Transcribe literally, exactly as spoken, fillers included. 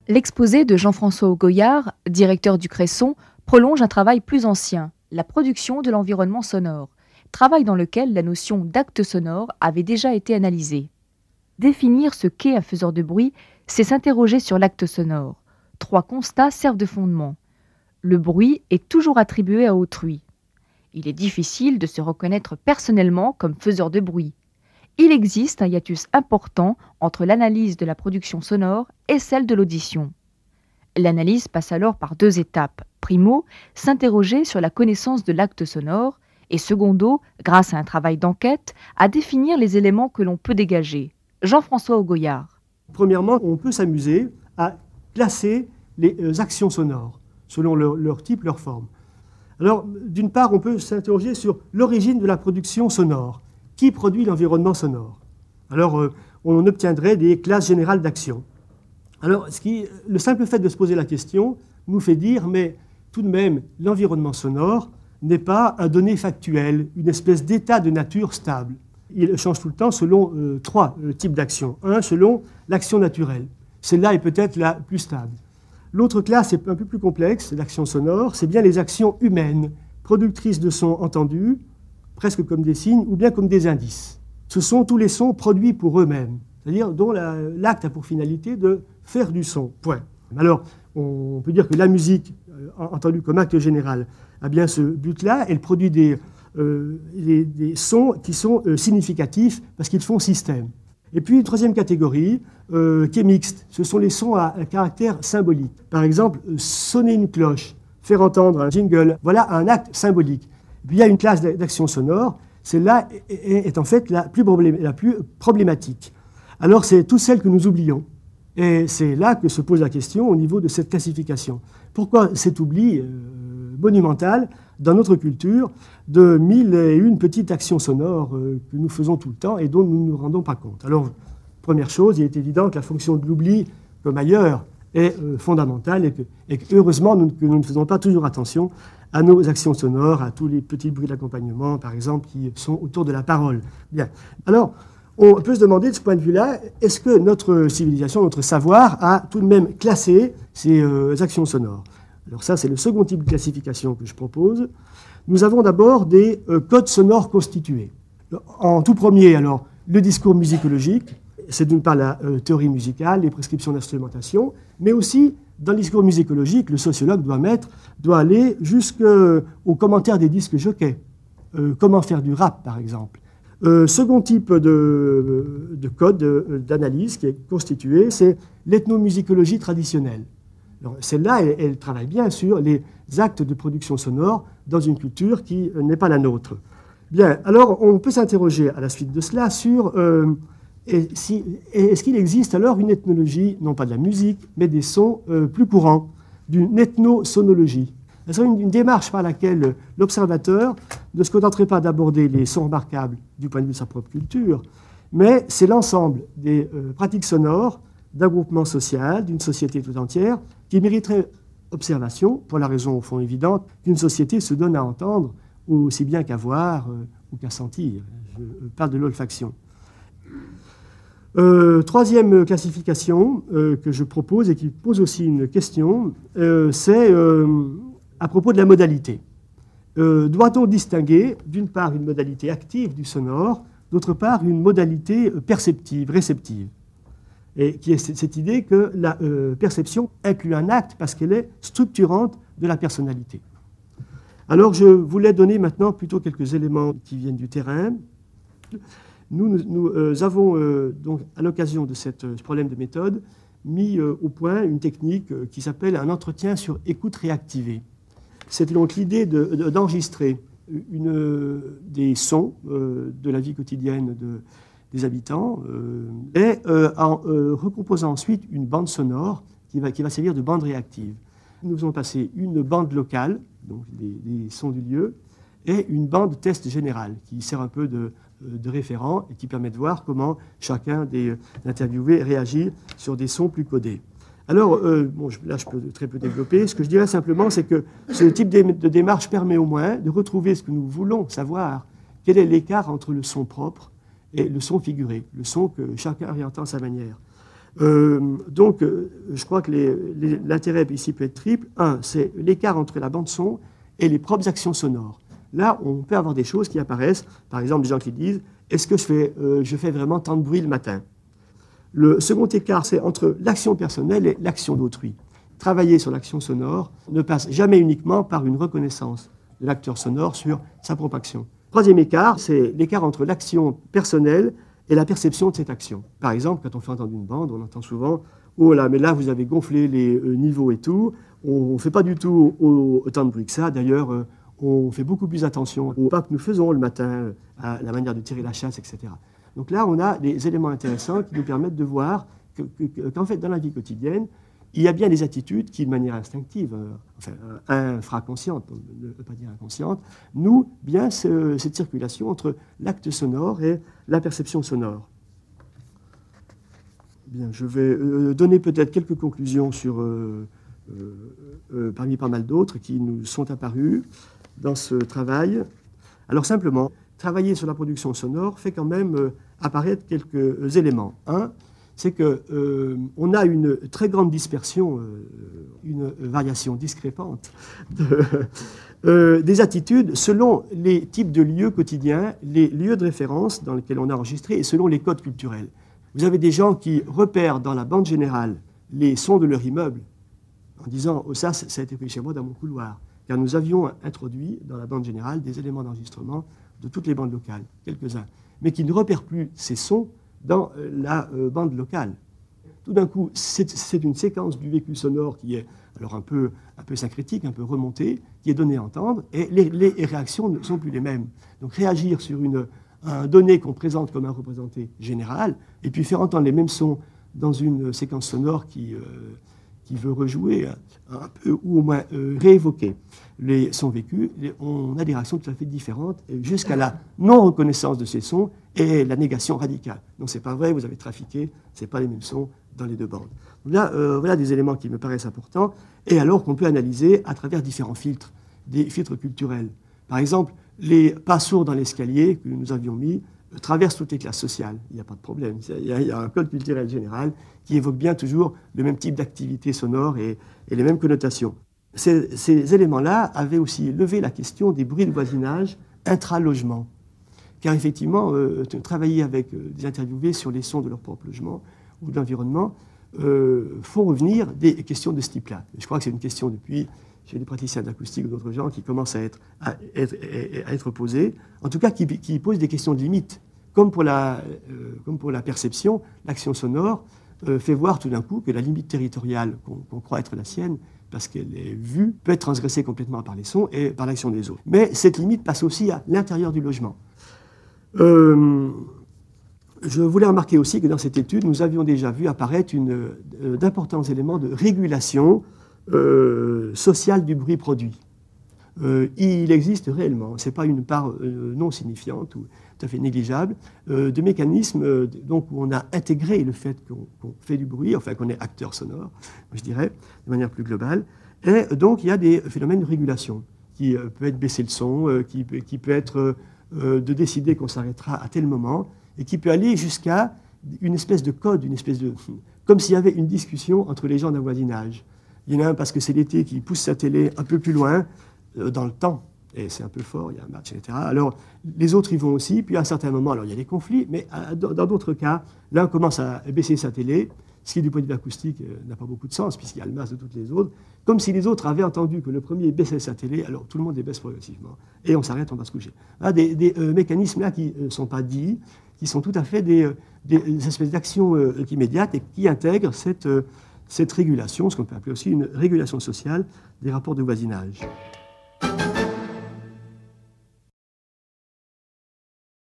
L'exposé de Jean-François Augoyard, directeur du Cresson, prolonge un travail plus ancien, la production de l'environnement sonore, travail dans lequel la notion d'acte sonore avait déjà été analysée. Définir ce qu'est un faiseur de bruit, c'est s'interroger sur l'acte sonore. Trois constats servent de fondement. Le bruit est toujours attribué à autrui. Il est difficile de se reconnaître personnellement comme faiseur de bruit. Il existe un hiatus important entre l'analyse de la production sonore et celle de l'audition. L'analyse passe alors par deux étapes. Primo, s'interroger sur la connaissance de l'acte sonore, et secondo, grâce à un travail d'enquête, à définir les éléments que l'on peut dégager. Jean-François Augoyard. Premièrement, on peut s'amuser à classer les actions sonores, selon leur, leur type, leur forme. Alors, d'une part, on peut s'interroger sur l'origine de la production sonore. Qui produit l'environnement sonore? Alors, euh, on obtiendrait des classes générales d'actions. Alors, ce qui, le simple fait de se poser la question nous fait dire, mais tout de même, l'environnement sonore n'est pas un donné factuel, une espèce d'état de nature stable. Il change tout le temps selon euh, trois euh, types d'actions. Un, selon l'action naturelle. Celle-là est peut-être la plus stable. L'autre classe est un peu plus complexe, l'action sonore, c'est bien les actions humaines, productrices de sons entendus, presque comme des signes, ou bien comme des indices. Ce sont tous les sons produits pour eux-mêmes, c'est-à-dire dont la, l'acte a pour finalité de faire du son, point. Alors, on peut dire que la musique, euh, entendue comme acte général, a bien ce but-là. Elle produit des, euh, des, des sons qui sont euh, significatifs parce qu'ils font système. Et puis, une troisième catégorie, euh, qui est mixte. Ce sont les sons à, à caractère symbolique. Par exemple, euh, sonner une cloche, faire entendre un jingle, voilà un acte symbolique. Puis il y a une classe d'action sonore, celle-là est, est en fait la plus, problém- la plus problématique. Alors c'est toutes celles que nous oublions. Et c'est là que se pose la question au niveau de cette classification. Pourquoi cet oubli euh, monumental dans notre culture de mille et une petites actions sonores euh, que nous faisons tout le temps et dont nous ne nous rendons pas compte? Alors, première chose, il est évident que la fonction de l'oubli, comme ailleurs, est euh, fondamentale et que, et que heureusement nous, que nous ne faisons pas toujours attention à nos actions sonores, à tous les petits bruits d'accompagnement, par exemple, qui sont autour de la parole. Bien. Alors, on peut se demander de ce point de vue-là, est-ce que notre civilisation, notre savoir a tout de même classé ces euh, actions sonores? Alors ça, c'est le second type de classification que je propose. Nous avons d'abord des euh, codes sonores constitués. En tout premier, alors, le discours musicologique, c'est d'une part la euh, théorie musicale, les prescriptions d'instrumentation, mais aussi, dans le discours musicologique, le sociologue doit mettre, doit aller jusqu'aux commentaires des disques jockeys. Euh, comment faire du rap, par exemple. Euh, second type de, de code de, d'analyse qui est constitué, c'est l'ethnomusicologie traditionnelle. Alors, celle-là, elle, elle travaille bien sur les actes de production sonore dans une culture qui n'est pas la nôtre. Bien, alors on peut s'interroger à la suite de cela sur euh, et si, est-ce qu'il existe alors une ethnologie, non pas de la musique, mais des sons euh, plus courants, d'une ethnosonologie. C'est une, une démarche par laquelle l'observateur ne se contenterait pas d'aborder les sons remarquables du point de vue de sa propre culture, mais c'est l'ensemble des euh, pratiques sonores d'un groupement social, d'une société tout entière, qui mériterait observation, pour la raison au fond évidente qu'une société se donne à entendre aussi bien qu'à voir euh, ou qu'à sentir. Je parle de l'olfaction. Euh, troisième classification euh, que je propose et qui pose aussi une question, euh, c'est euh, à propos de la modalité. Euh, doit-on distinguer d'une part une modalité active du sonore, d'autre part une modalité perceptive, réceptive, et qui est cette idée que la euh, perception inclut un acte parce qu'elle est structurante de la personnalité. Alors je voulais donner maintenant plutôt quelques éléments qui viennent du terrain. Nous, nous, nous euh, avons, euh, donc, à l'occasion de cette, ce problème de méthode, mis euh, au point une technique euh, qui s'appelle un entretien sur écoute réactivée. C'est donc l'idée de, de, d'enregistrer une, euh, des sons euh, de la vie quotidienne de, des habitants euh, et euh, en euh, recomposant ensuite une bande sonore qui va, qui va servir de bande réactive. Nous faisons passer une bande locale, donc des, des sons du lieu, et une bande test générale qui sert un peu de, de référent et qui permet de voir comment chacun des interviewés réagit sur des sons plus codés. Alors, euh, bon, là je peux très peu développer. Ce que je dirais simplement, c'est que ce type de démarche permet au moins de retrouver ce que nous voulons savoir, quel est l'écart entre le son propre et le son figuré, le son que chacun réentend à sa manière. Euh, donc, euh, je crois que les, les, l'intérêt ici peut être triple. Un, c'est l'écart entre la bande-son et les propres actions sonores. Là, on peut avoir des choses qui apparaissent. Par exemple, des gens qui disent « Est-ce que je fais, euh, je fais vraiment tant de bruit le matin ?» Le second écart, c'est entre l'action personnelle et l'action d'autrui. Travailler sur l'action sonore ne passe jamais uniquement par une reconnaissance de l'acteur sonore sur sa propre action. Troisième écart, c'est l'écart entre l'action personnelle et la perception de cette action. Par exemple, quand on fait entendre une bande, on entend souvent « Oh là, mais là, vous avez gonflé les euh, niveaux et tout. » On ne fait pas du tout autant de bruit que ça. D'ailleurs, euh, on fait beaucoup plus attention aux pas que nous faisons le matin, à la manière de tirer la chasse, et cetera. Donc là, on a des éléments intéressants qui nous permettent de voir que, que, qu'en fait, dans la vie quotidienne, il y a bien des attitudes qui, de manière instinctive, euh, enfin, infraconsciente, pour ne pas dire inconsciente, nouent bien ce, cette circulation entre l'acte sonore et la perception sonore. Bien, je vais euh, donner peut-être quelques conclusions sur, euh, euh, euh, parmi pas mal d'autres qui nous sont apparues dans ce travail. Alors simplement, travailler sur la production sonore fait quand même euh, apparaître quelques éléments. Un, c'est qu'on euh, a une très grande dispersion, euh, une variation discrépante de, euh, des attitudes selon les types de lieux quotidiens, les lieux de référence dans lesquels on a enregistré et selon les codes culturels. Vous avez des gens qui repèrent dans la bande générale les sons de leur immeuble en disant « Oh, ça, ça a été pris chez moi dans mon couloir », car nous avions introduit dans la bande générale des éléments d'enregistrement de toutes les bandes locales, quelques-uns, mais qui ne repèrent plus ces sons dans la euh, bande locale. Tout d'un coup, c'est, c'est une séquence du vécu sonore qui est alors un peu, un peu syncrétique, un peu remontée, qui est donnée à entendre, et les, les réactions ne sont plus les mêmes. Donc réagir sur une, un donné qu'on présente comme un représenté général, et puis faire entendre les mêmes sons dans une séquence sonore qui, euh, qui veut rejouer un peu, ou au moins euh, réévoquer les sons vécus, on a des réactions tout à fait différentes, jusqu'à la non-reconnaissance de ces sons et la négation radicale. Non, c'est pas vrai, vous avez trafiqué, c'est pas les mêmes sons dans les deux bandes. Donc là, euh, voilà des éléments qui me paraissent importants, et alors qu'on peut analyser à travers différents filtres, des filtres culturels. Par exemple, les pas sourds dans l'escalier que nous avions mis euh, traversent toutes les classes sociales, il n'y a pas de problème. Il y a, il y a un code culturel général qui évoque bien toujours le même type d'activité sonore et, et les mêmes connotations. Ces, ces éléments-là avaient aussi levé la question des bruits de voisinage intra-logement. Car effectivement, euh, travailler avec euh, des interviewés sur les sons de leur propre logement ou de l'environnement euh, font revenir des questions de ce type-là. Je crois que c'est une question depuis, chez les praticiens d'acoustique ou d'autres gens, qui commence à être, à être, à être posée, en tout cas qui, qui pose des questions de limite. Comme pour la, euh, comme pour la perception, l'action sonore euh, fait voir tout d'un coup que la limite territoriale qu'on, qu'on croit être la sienne, parce qu'elle est vue, peut être transgressée complètement par les sons et par l'action des autres. Mais cette limite passe aussi à l'intérieur du logement. Euh, je voulais remarquer aussi que dans cette étude, nous avions déjà vu apparaître une, euh, d'importants éléments de régulation euh, sociale du bruit produit. Euh, il existe réellement, ce n'est pas une part euh, non signifiante ou tout à fait négligeable, euh, de mécanismes euh, donc, où on a intégré le fait qu'on, qu'on fait du bruit, enfin qu'on est acteur sonore, je dirais, de manière plus globale. Et donc il y a des phénomènes de régulation qui euh, peut être baisser le son, euh, qui, qui peut être euh, de décider qu'on s'arrêtera à tel moment, et qui peut aller jusqu'à une espèce de code, une espèce de, comme s'il y avait une discussion entre les gens d'un voisinage. Il y en a un parce que c'est l'été qui pousse sa télé un peu plus loin, dans le temps, et c'est un peu fort, il y a un match, et cetera. Alors, les autres y vont aussi, puis à un certain moment, alors il y a des conflits, mais dans d'autres cas, l'un commence à baisser sa télé, ce qui, du point de vue acoustique, n'a pas beaucoup de sens, puisqu'il y a le masque de toutes les autres, comme si les autres avaient entendu que le premier baissait sa télé, alors tout le monde les baisse progressivement, et on s'arrête, on va se coucher. Voilà, des, des euh, mécanismes là qui ne sont pas dits, qui sont tout à fait des, des, des espèces d'actions euh, immédiates et qui intègrent cette, euh, cette régulation, ce qu'on peut appeler aussi une régulation sociale des rapports de voisinage.